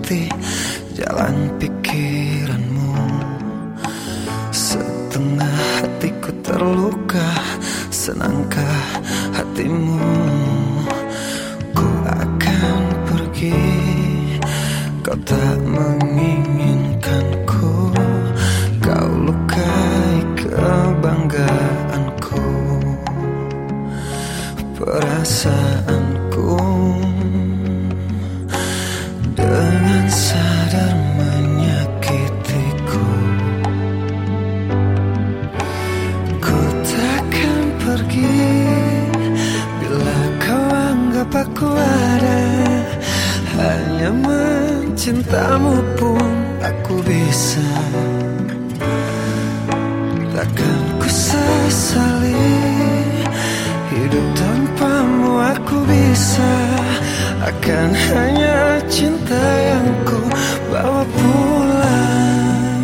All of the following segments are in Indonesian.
mengikuti jalan pikiranmu. Setengah hatiku terluka, senangkah hatimu? Ku akan pergi, kau tak menginginkanku. Kau lukai kebanggaanku, perasaanku. Dengan sadar menyakitiku, ku takkan pergi bila kau anggap aku ada. Hanya mencintamu pun aku bisa. Takkan ku sesali hidup tanpamu. Aku bisa, akan hanya cinta yang ku bawa pulang.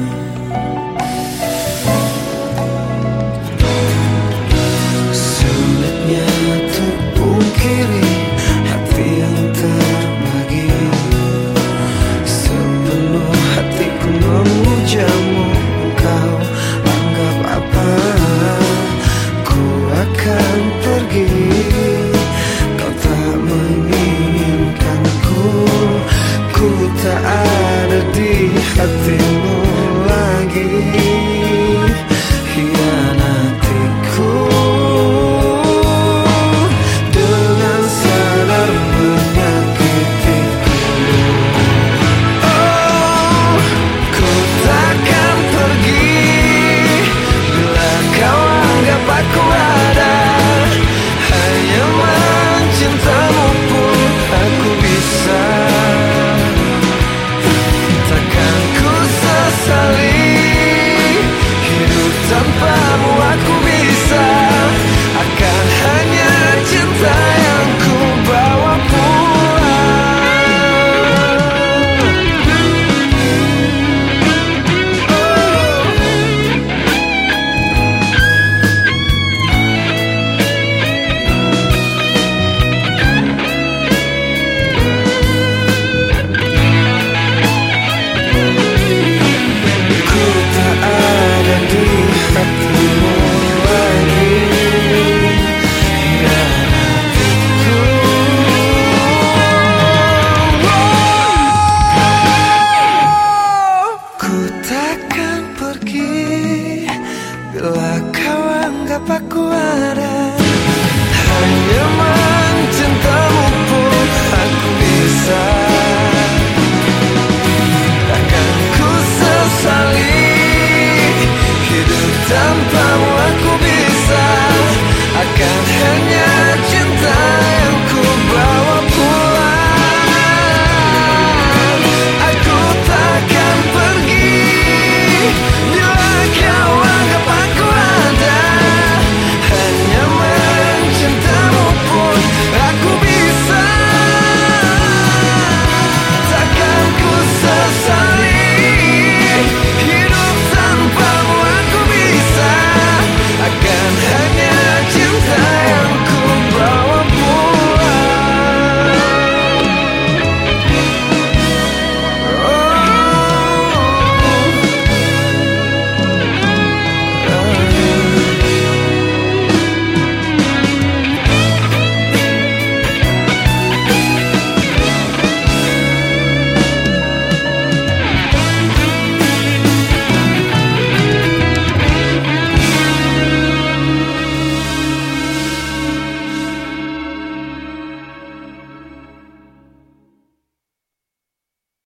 Sulitnya untuk pungkiri hati yang terbagi. Sepenuh hatiku memujamu, engkau anggap apa? Ku akan pergi, kau tak menginginkanku. Ku tak ada di hati.